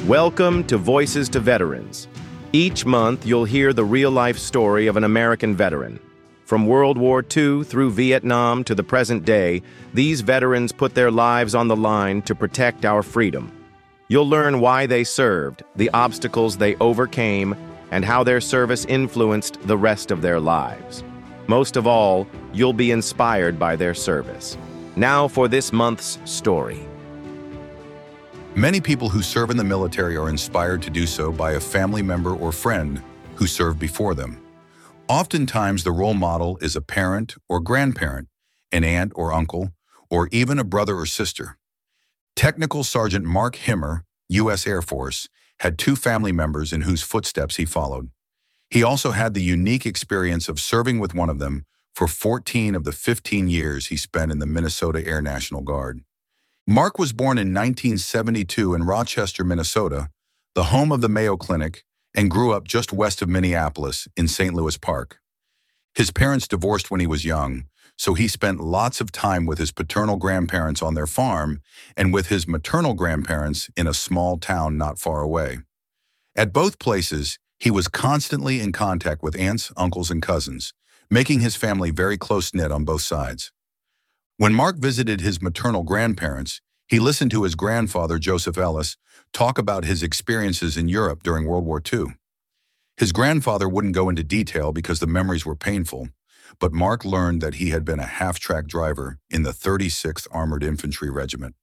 Welcome to Voices to Veterans. Each month, you'll hear the real-life story of an American veteran. From World War II through Vietnam to the present day, these veterans put their lives on the line to protect our freedom. You'll learn why they served, the obstacles they overcame, and how their service influenced the rest of their lives. Most of all, you'll be inspired by their service. Now for this month's story. Many people who serve in the military are inspired to do so by a family member or friend who served before them. Oftentimes, the role model is a parent or grandparent, an aunt or uncle, or even a brother or sister. Technical Sergeant Mark Himmer, U.S. Air Force, had two family members in whose footsteps he followed. He also had the unique experience of serving with one of them for 14 of the 15 years he spent in the Minnesota Air National Guard. Mark was born in 1972 in Rochester, Minnesota, the home of the Mayo Clinic, and grew up just west of Minneapolis in St. Louis Park. His parents divorced when he was young, so he spent lots of time with his paternal grandparents on their farm and with his maternal grandparents in a small town not far away. At both places, he was constantly in contact with aunts, uncles, and cousins, making his family very close-knit on both sides. When Mark visited his maternal grandparents, he listened to his grandfather, Joseph Ellis, talk about his experiences in Europe during World War II. His grandfather wouldn't go into detail because the memories were painful, but Mark learned that he had been a half-track driver in the 36th Armored Infantry Regiment.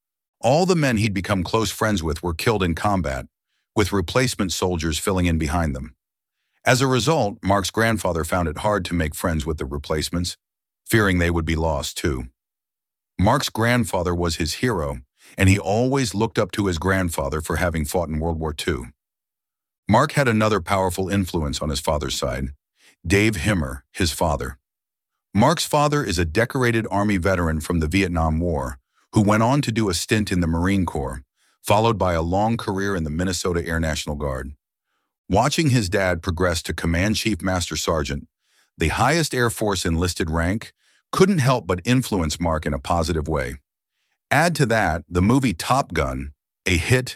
All the men he'd become close friends with were killed in combat, with replacement soldiers filling in behind them. As a result, Mark's grandfather found it hard to make friends with the replacements, fearing they would be lost too. Mark's grandfather was his hero, and he always looked up to his grandfather for having fought in World War II. Mark had another powerful influence on his father's side, Dave Himmer, his father. Mark's father is a decorated Army veteran from the Vietnam War who went on to do a stint in the Marine Corps, followed by a long career in the Minnesota Air National Guard. Watching his dad progress to Command Chief Master Sergeant, the highest Air Force enlisted rank, couldn't help but influence Mark in a positive way. Add to that the movie Top Gun, a hit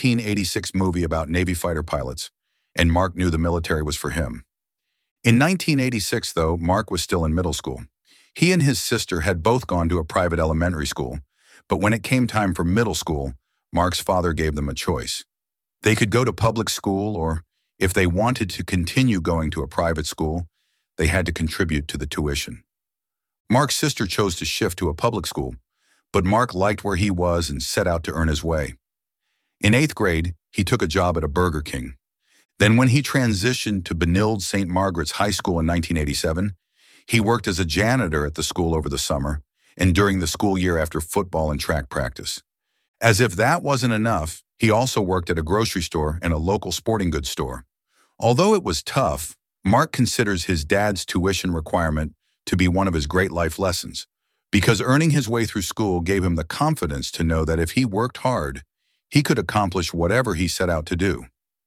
1986 movie about Navy fighter pilots, and Mark knew the military was for him. In 1986, though, Mark was still in middle school. He and his sister had both gone to a private elementary school, but when it came time for middle school, Mark's father gave them a choice. They could go to public school, or if they wanted to continue going to a private school, they had to contribute to the tuition. Mark's sister chose to shift to a public school, but Mark liked where he was and set out to earn his way. In 8th grade, he took a job at a Burger King. Then when he transitioned to Benilde St. Margaret's High School in 1987, he worked as a janitor at the school over the summer and during the school year after football and track practice. As if that wasn't enough, he also worked at a grocery store and a local sporting goods store. Although it was tough, Mark considers his dad's tuition requirement to be one of his great life lessons, because earning his way through school gave him the confidence to know that if he worked hard, he could accomplish whatever he set out to do.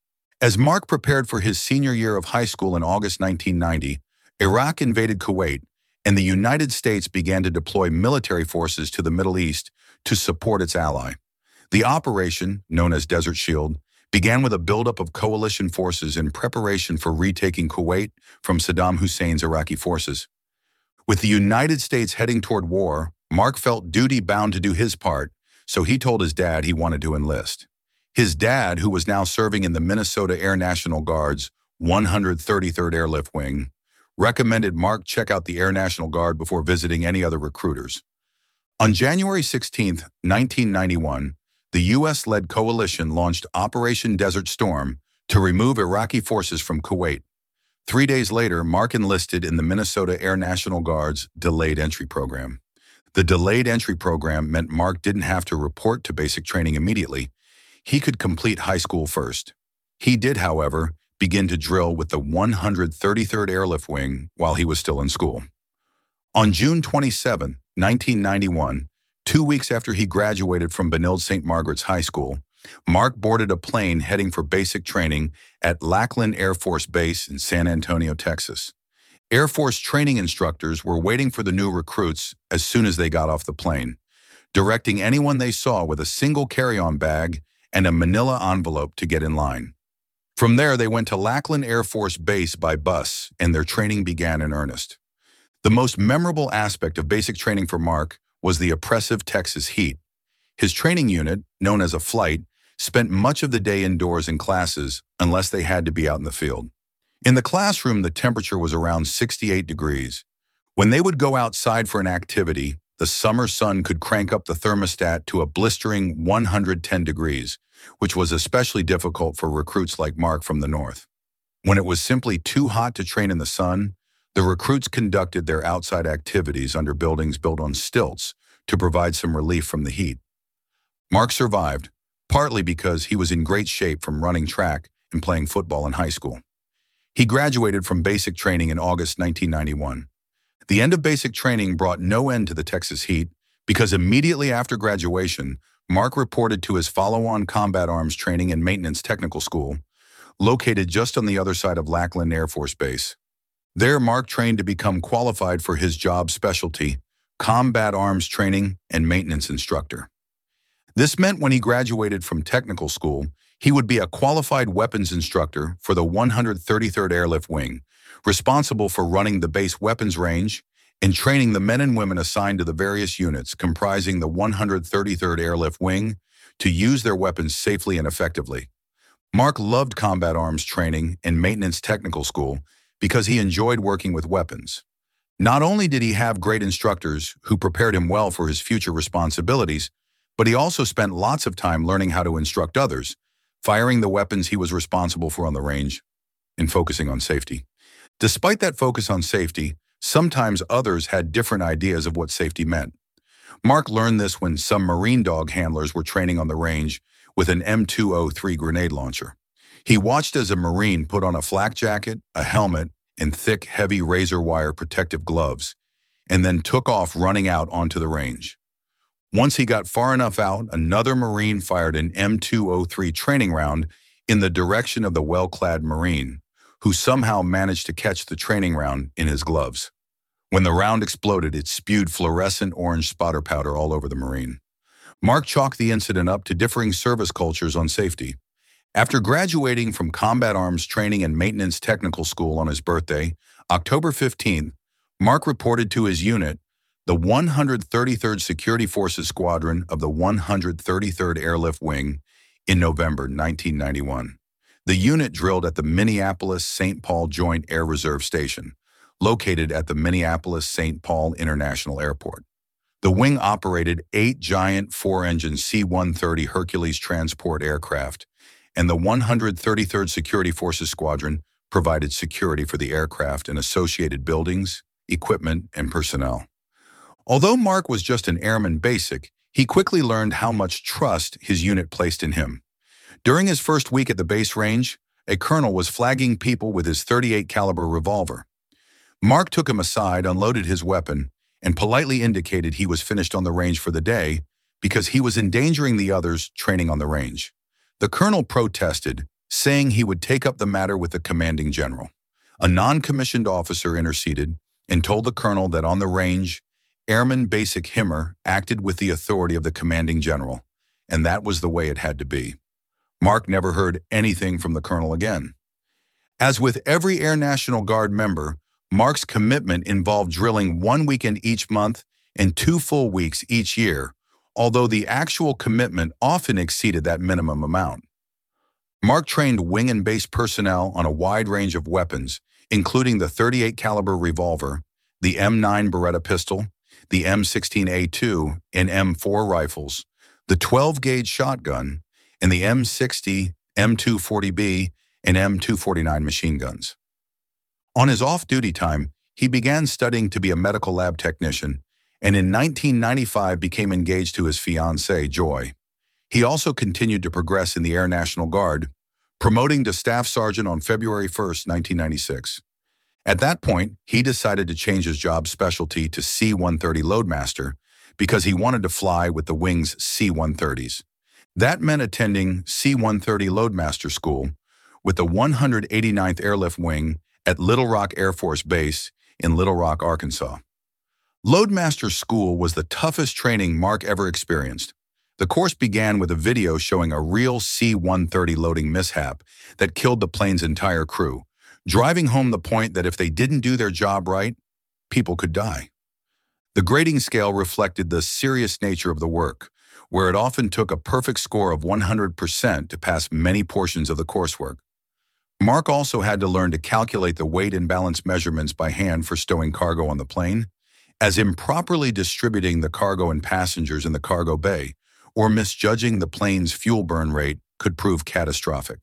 As Mark prepared for his senior year of high school in August 1990, Iraq invaded Kuwait, and the United States began to deploy military forces to the Middle East to support its ally. The operation, known as Desert Shield, began with a buildup of coalition forces in preparation for retaking Kuwait from Saddam Hussein's Iraqi forces. With the United States heading toward war, Mark felt duty-bound to do his part, so he told his dad he wanted to enlist. His dad, who was now serving in the Minnesota Air National Guard's 133rd Airlift Wing, recommended Mark check out the Air National Guard before visiting any other recruiters. On January 16, 1991, the U.S.-led coalition launched Operation Desert Storm to remove Iraqi forces from Kuwait. 3 days later, Mark enlisted in the Minnesota Air National Guard's Delayed Entry Program. The Delayed Entry Program meant Mark didn't have to report to basic training immediately. He could complete high school first. He did, however, begin to drill with the 133rd Airlift Wing while he was still in school. On June 27, 1991, 2 weeks after he graduated from Benilde St. Margaret's High School, Mark boarded a plane heading for basic training at Lackland Air Force Base in San Antonio, Texas. Air Force training instructors were waiting for the new recruits as soon as they got off the plane, directing anyone they saw with a single carry-on bag and a manila envelope to get in line. From there, they went to Lackland Air Force Base by bus, and their training began in earnest. The most memorable aspect of basic training for Mark was the oppressive Texas heat. His training unit, known as a flight, spent much of the day indoors in classes unless they had to be out in the field. In the classroom, the temperature was around 68 degrees. When they would go outside for an activity, the summer sun could crank up the thermostat to a blistering 110 degrees, which was especially difficult for recruits like Mark from the north. When it was simply too hot to train in the sun, the recruits conducted their outside activities under buildings built on stilts to provide some relief from the heat. Mark survived, partly because he was in great shape from running track and playing football in high school. He graduated from basic training in August 1991. The end of basic training brought no end to the Texas heat because immediately after graduation, Mark reported to his follow-on combat arms training and maintenance technical school, located just on the other side of Lackland Air Force Base. There, Mark trained to become qualified for his job specialty, combat arms training and maintenance instructor. This meant when he graduated from technical school, he would be a qualified weapons instructor for the 133rd Airlift Wing, responsible for running the base weapons range and training the men and women assigned to the various units comprising the 133rd Airlift Wing to use their weapons safely and effectively. Mark loved combat arms training and maintenance technical school because he enjoyed working with weapons. Not only did he have great instructors who prepared him well for his future responsibilities, but he also spent lots of time learning how to instruct others, firing the weapons he was responsible for on the range, and focusing on safety. Despite that focus on safety, sometimes others had different ideas of what safety meant. Mark learned this when some Marine dog handlers were training on the range with an M203 grenade launcher. He watched as a Marine put on a flak jacket, a helmet, and thick, heavy razor wire protective gloves, and then took off running out onto the range. Once he got far enough out, another Marine fired an M203 training round in the direction of the well-clad Marine, who somehow managed to catch the training round in his gloves. When the round exploded, it spewed fluorescent orange spotter powder all over the Marine. Mark chalked the incident up to differing service cultures on safety. After graduating from Combat Arms Training and Maintenance Technical School on his birthday, October 15th, Mark reported to his unit, the 133rd Security Forces Squadron of the 133rd Airlift Wing, in November 1991. The unit drilled at the Minneapolis-St. Paul Joint Air Reserve Station, located at the Minneapolis-St. Paul International Airport. The wing operated 8 giant 4-engine C-130 Hercules transport aircraft, and the 133rd Security Forces Squadron provided security for the aircraft and associated buildings, equipment, and personnel. Although Mark was just an airman basic, he quickly learned how much trust his unit placed in him. During his first week at the base range, a colonel was flagging people with his .38 caliber revolver. Mark took him aside, unloaded his weapon, and politely indicated he was finished on the range for the day because he was endangering the others training on the range. The colonel protested, saying he would take up the matter with the commanding general. A non-commissioned officer interceded and told the colonel that on the range, Airman Basic Himmer acted with the authority of the commanding general, and that was the way it had to be. Mark never heard anything from the colonel again. As with every Air National Guard member, Mark's commitment involved drilling 1 weekend each month and 2 full weeks each year, although the actual commitment often exceeded that minimum amount. Mark trained wing and base personnel on a wide range of weapons, including the .38 caliber revolver, the M9 Beretta pistol, the M16A2 and M4 rifles, the 12-gauge shotgun, and the M60, M240B, and M249 machine guns. On his off-duty time, he began studying to be a medical lab technician, and in 1995 became engaged to his fiancée, Joy. He also continued to progress in the Air National Guard, promoting to Staff Sergeant on February 1, 1996. At that point, he decided to change his job specialty to C-130 Loadmaster because he wanted to fly with the wing's C-130s. That meant attending C-130 Loadmaster School with the 189th Airlift Wing at Little Rock Air Force Base in Little Rock, Arkansas. Loadmaster School was the toughest training Mark ever experienced. The course began with a video showing a real C-130 loading mishap that killed the plane's entire crew, driving home the point that if they didn't do their job right, people could die. The grading scale reflected the serious nature of the work, where it often took a perfect score of 100% to pass many portions of the coursework. Mark also had to learn to calculate the weight and balance measurements by hand for stowing cargo on the plane, as improperly distributing the cargo and passengers in the cargo bay or misjudging the plane's fuel burn rate could prove catastrophic.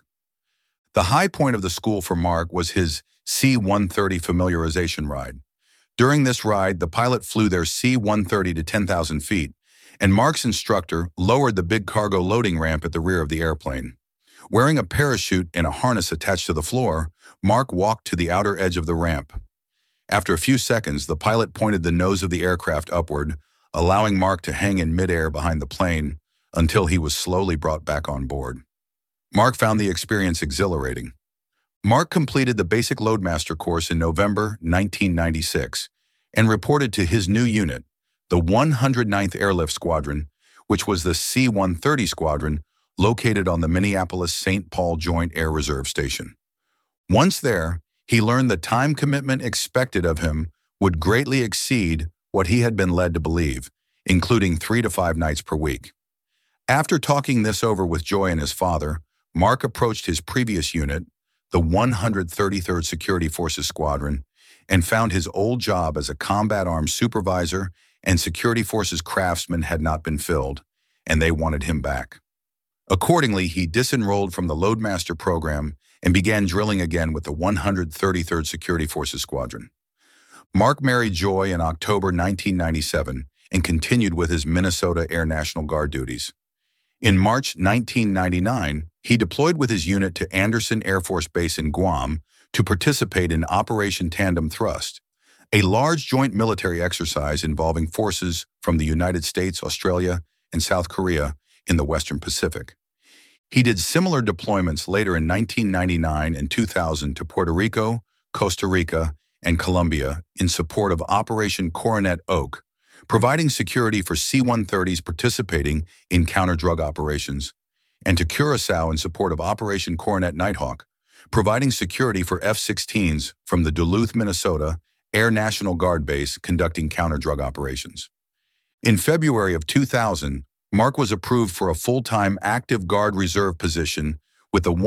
The high point of the school for Mark was his C-130 familiarization ride. During this ride, the pilot flew their C-130 to 10,000 feet, and Mark's instructor lowered the big cargo loading ramp at the rear of the airplane. Wearing a parachute and a harness attached to the floor, Mark walked to the outer edge of the ramp. After a few seconds, the pilot pointed the nose of the aircraft upward, allowing Mark to hang in midair behind the plane until he was slowly brought back on board. Mark found the experience exhilarating. Mark completed the basic Loadmaster course in November 1996 and reported to his new unit, the 109th Airlift Squadron, which was the C-130 Squadron located on the Minneapolis-St. Paul Joint Air Reserve Station. Once there, he learned the time commitment expected of him would greatly exceed what he had been led to believe, including 3 to 5 nights per week. After talking this over with Joy and his father, Mark approached his previous unit, the 133rd Security Forces Squadron, and found his old job as a combat arms supervisor and Security Forces craftsman had not been filled, and they wanted him back. Accordingly, he disenrolled from the Loadmaster program and began drilling again with the 133rd Security Forces Squadron. Mark married Joy in October 1997 and continued with his Minnesota Air National Guard duties. In March 1999, he deployed with his unit to Andersen Air Force Base in Guam to participate in Operation Tandem Thrust, a large joint military exercise involving forces from the United States, Australia, and South Korea in the Western Pacific. He did similar deployments later in 1999 and 2000 to Puerto Rico, Costa Rica, and Colombia in support of Operation Coronet Oak, providing security for C-130s participating in counter-drug operations, and to Curacao in support of Operation Coronet Nighthawk, providing security for F-16s from the Duluth, Minnesota Air National Guard Base conducting counter-drug operations. In February of 2000, Mark was approved for a full-time active Guard Reserve position with the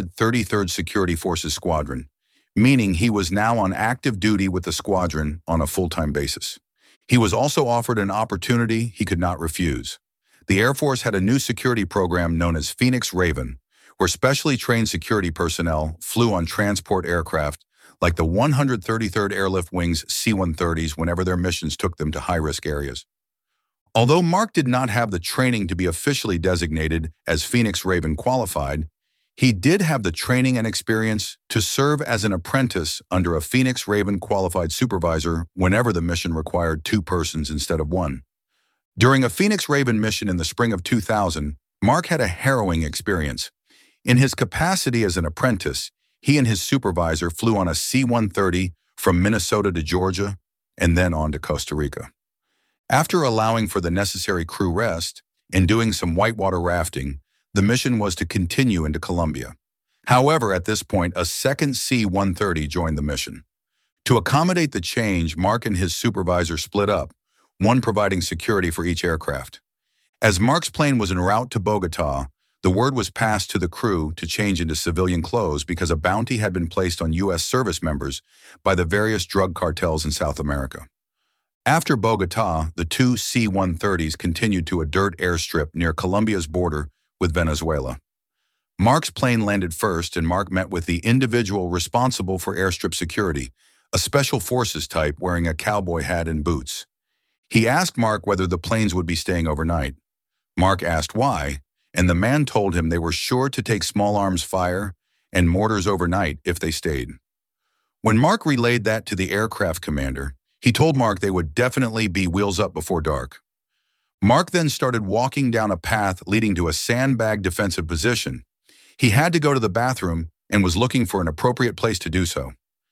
133rd Security Forces Squadron, meaning he was now on active duty with the squadron on a full-time basis. He was also offered an opportunity he could not refuse. The Air Force had a new security program known as Phoenix Raven, where specially trained security personnel flew on transport aircraft like the 133rd Airlift Wing's C-130s whenever their missions took them to high-risk areas. Although Mark did not have the training to be officially designated as Phoenix Raven qualified, he did have the training and experience to serve as an apprentice under a Phoenix Raven qualified supervisor whenever the mission required 2 persons instead of 1. During a Phoenix Raven mission in the spring of 2000, Mark had a harrowing experience. In his capacity as an apprentice, he and his supervisor flew on a C-130 from Minnesota to Georgia and then on to Costa Rica. After allowing for the necessary crew rest and doing some whitewater rafting, the mission was to continue into Colombia. However, at this point, a second C-130 joined the mission. To accommodate the change, Mark and his supervisor split up, one providing security for each aircraft. As Mark's plane was en route to Bogota, the word was passed to the crew to change into civilian clothes because a bounty had been placed on U.S. service members by the various drug cartels in South America. After Bogota, the 2 C-130s continued to a dirt airstrip near Colombia's border with Venezuela. Mark's plane landed first, and Mark met with the individual responsible for airstrip security, a special forces type wearing a cowboy hat and boots. He asked Mark whether the planes would be staying overnight. Mark asked why, and the man told him they were sure to take small arms fire and mortars overnight if they stayed. When Mark relayed that to the aircraft commander, he told Mark they would definitely be wheels up before dark. Mark then started walking down a path leading to a sandbag defensive position. He had to go to the bathroom and was looking for an appropriate place to do so.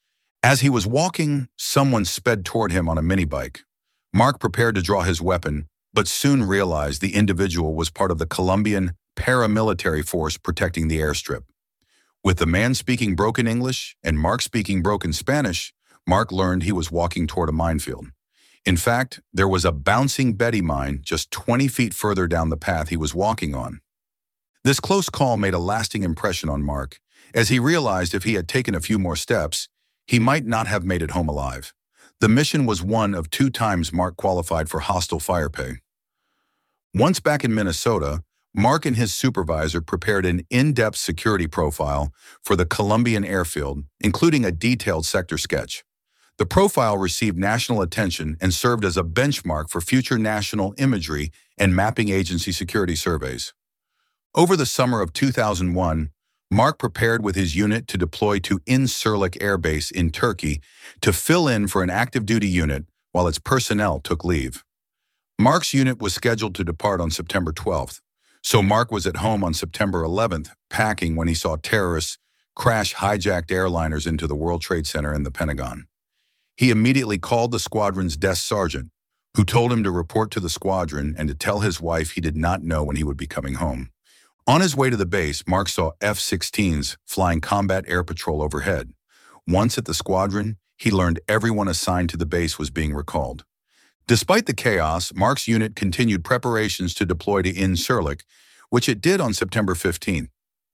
As he was walking, someone sped toward him on a mini bike. Mark prepared to draw his weapon but soon realized the individual was part of the Colombian paramilitary force protecting the airstrip. With the man speaking broken English and Mark speaking broken Spanish, Mark learned he was walking toward a minefield. In fact, there was a bouncing Betty mine just 20 feet further down the path he was walking on. This close call made a lasting impression on Mark, as he realized if he had taken a few more steps, he might not have made it home alive. The mission was one of 2 times Mark qualified for hostile fire pay. Once back in Minnesota, Mark and his supervisor prepared an in-depth security profile for the Colombian airfield, including a detailed sector sketch. The profile received national attention and served as a benchmark for future national imagery and mapping agency security surveys. Over the summer of 2001, Mark prepared with his unit to deploy to Incirlik Air Base in Turkey to fill in for an active-duty unit while its personnel took leave. Mark's unit was scheduled to depart on September 12th, so Mark was at home on September 11th, packing when he saw terrorists crash hijacked airliners into the World Trade Center in the Pentagon. He immediately called the squadron's desk sergeant, who told him to report to the squadron and to tell his wife he did not know when he would be coming home. On his way to the base, Mark saw F-16s flying combat air patrol overhead. Once at the squadron, he learned everyone assigned to the base was being recalled. Despite the chaos, Mark's unit continued preparations to deploy to Incirlik, which it did on September 15th.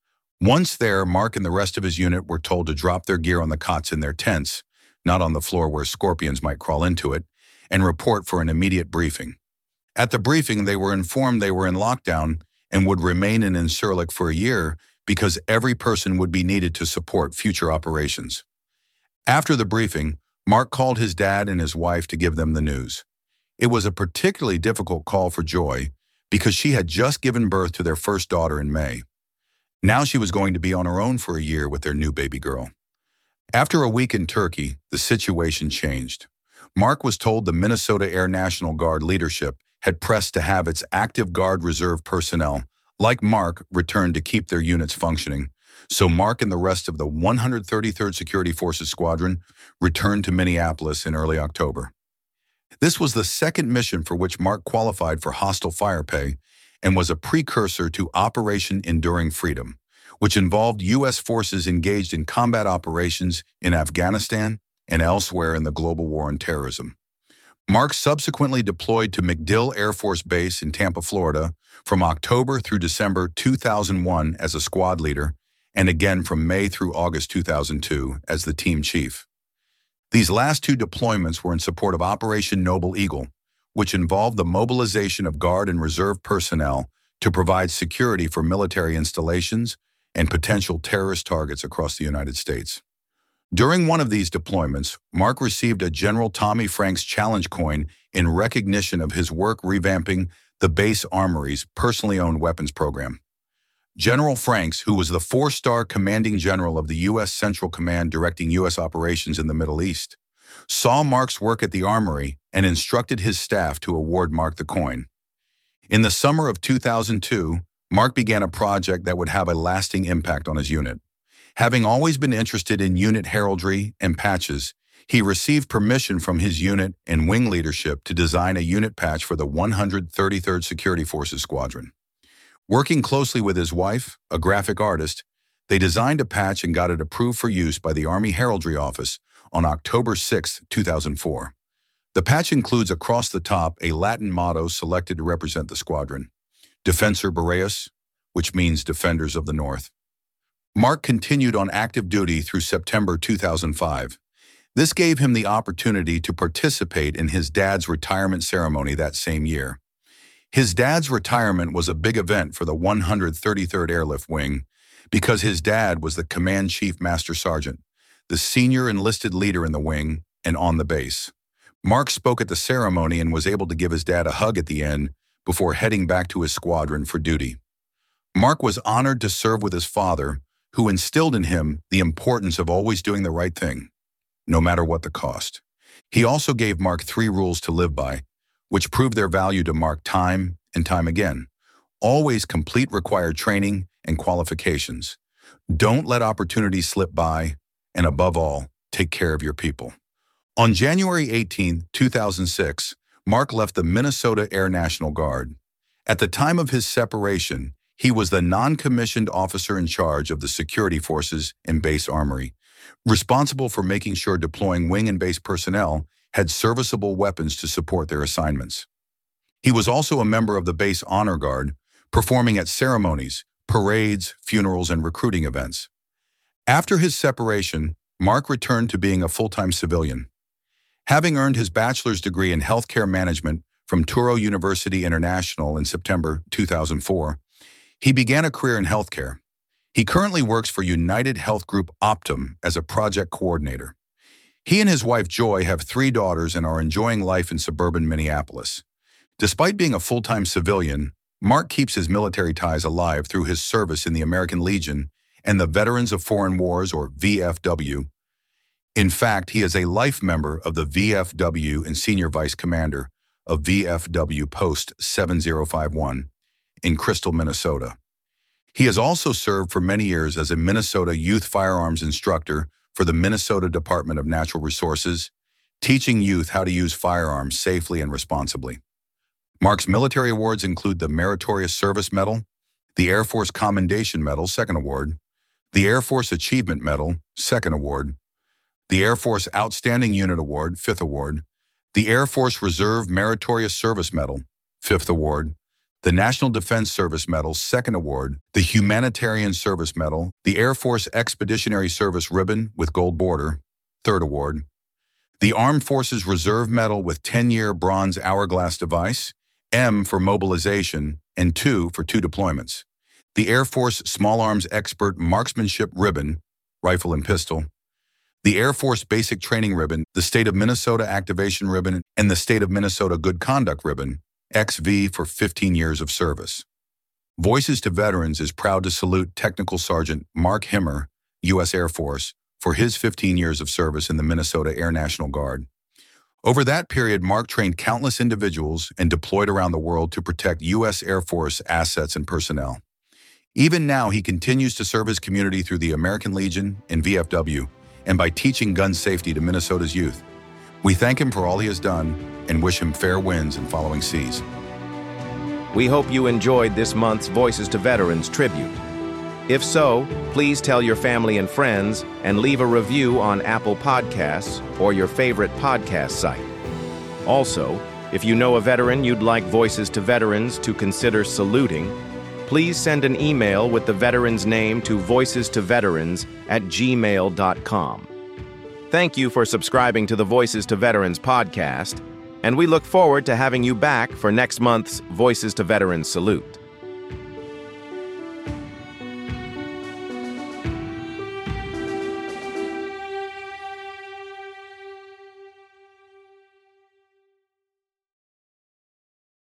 Once there, Mark and the rest of his unit were told to drop their gear on the cots in their tents, not on the floor where scorpions might crawl into it, and report for an immediate briefing. At the briefing, they were informed they were in lockdown and would remain in Incirlik for a year because every person would be needed to support future operations. After the briefing, Mark called his dad and his wife to give them the news. It was a particularly difficult call for Joy because she had just given birth to their first daughter in May. Now she was going to be on her own for a year with their new baby girl. After a week in Turkey, the situation changed. Mark was told the Minnesota Air National Guard leadership had pressed to have its active Guard Reserve personnel, like Mark, return to keep their units functioning. So Mark and the rest of the 133rd Security Forces Squadron returned to Minneapolis in early October. This was the second mission for which Mark qualified for hostile fire pay and was a precursor to Operation Enduring Freedom, which involved U.S. forces engaged in combat operations in Afghanistan and elsewhere in the global war on terrorism. Mark subsequently deployed to MacDill Air Force Base in Tampa, Florida, from October through December 2001 as a squad leader, and again from May through August 2002 as the team chief. These last 2 deployments were in support of Operation Noble Eagle, which involved the mobilization of Guard and Reserve personnel to provide security for military installations and potential terrorist targets across the United States. During one of these deployments, Mark received a General Tommy Franks Challenge Coin in recognition of his work revamping the base armory's personally owned weapons program. General Franks, who was the 4-star commanding general of the U.S. Central Command directing U.S. operations in the Middle East, saw Mark's work at the armory and instructed his staff to award Mark the coin. In the summer of 2002, Mark began a project that would have a lasting impact on his unit. Having always been interested in unit heraldry and patches, he received permission from his unit and wing leadership to design a unit patch for the 133rd Security Forces Squadron. Working closely with his wife, a graphic artist, they designed a patch and got it approved for use by the Army Heraldry Office on October 6, 2004. The patch includes across the top a Latin motto selected to represent the squadron, Defensor Boreas, which means Defenders of the North. Mark continued on active duty through September 2005. This gave him the opportunity to participate in his dad's retirement ceremony that same year. His dad's retirement was a big event for the 133rd Airlift Wing because his dad was the Command Chief Master Sergeant, the senior enlisted leader in the wing and on the base. Mark spoke at the ceremony and was able to give his dad a hug at the end before heading back to his squadron for duty. Mark was honored to serve with his father, who instilled in him the importance of always doing the right thing, no matter what the cost. He also gave Mark 3 rules to live by, which proved their value to Mark time and time again. Always complete required training and qualifications. Don't let opportunities slip by, and above all, take care of your people. On January 18, 2006, Mark left the Minnesota Air National Guard. At the time of his separation, he was the non-commissioned officer in charge of the security forces in Base Armory, responsible for making sure deploying wing and base personnel had serviceable weapons to support their assignments. He was also a member of the Base Honor Guard, performing at ceremonies, parades, funerals, and recruiting events. After his separation, Mark returned to being a full-time civilian. Having earned his bachelor's degree in healthcare management from Touro University International in September 2004, he began a career in healthcare. He currently works for United Health Group Optum as a project coordinator. He and his wife Joy have 3 daughters and are enjoying life in suburban Minneapolis. Despite being a full-time civilian, Mark keeps his military ties alive through his service in the American Legion and the Veterans of Foreign Wars, or VFW. In fact, he is a life member of the VFW and senior vice commander of VFW Post 7051 in Crystal, Minnesota. He has also served for many years as a Minnesota youth firearms instructor for the Minnesota Department of Natural Resources, teaching youth how to use firearms safely and responsibly. Mark's military awards include the Meritorious Service Medal, the Air Force Commendation Medal, 2nd Award, the Air Force Achievement Medal, 2nd Award, the Air Force Outstanding Unit Award, 5th Award, the Air Force Reserve Meritorious Service Medal, 5th Award, the National Defense Service Medal, 2nd Award, the Humanitarian Service Medal, the Air Force Expeditionary Service Ribbon with Gold Border, 3rd Award, the Armed Forces Reserve Medal with 10-year Bronze Hourglass Device, M for mobilization, and 2 for 2 deployments, the Air Force Small Arms Expert Marksmanship Ribbon, Rifle and Pistol, the Air Force Basic Training Ribbon, the State of Minnesota Activation Ribbon, and the State of Minnesota Good Conduct Ribbon, XV for 15 years of service. Voices to Veterans is proud to salute Technical Sergeant Mark Himmer, U.S. Air Force, for his 15 years of service in the Minnesota Air National Guard. Over that period, Mark trained countless individuals and deployed around the world to protect U.S. Air Force assets and personnel. Even now, he continues to serve his community through the American Legion and VFW, and by teaching gun safety to Minnesota's youth. We thank him for all he has done and wish him fair winds and following seas. We hope you enjoyed this month's Voices to Veterans tribute. If so, please tell your family and friends and leave a review on Apple Podcasts or your favorite podcast site. Also, if you know a veteran you'd like Voices to Veterans to consider saluting, please send an email with the veteran's name to voicesToVeterans@gmail.com. Thank you for subscribing to the Voices to Veterans podcast, and we look forward to having you back for next month's Voices to Veterans Salute.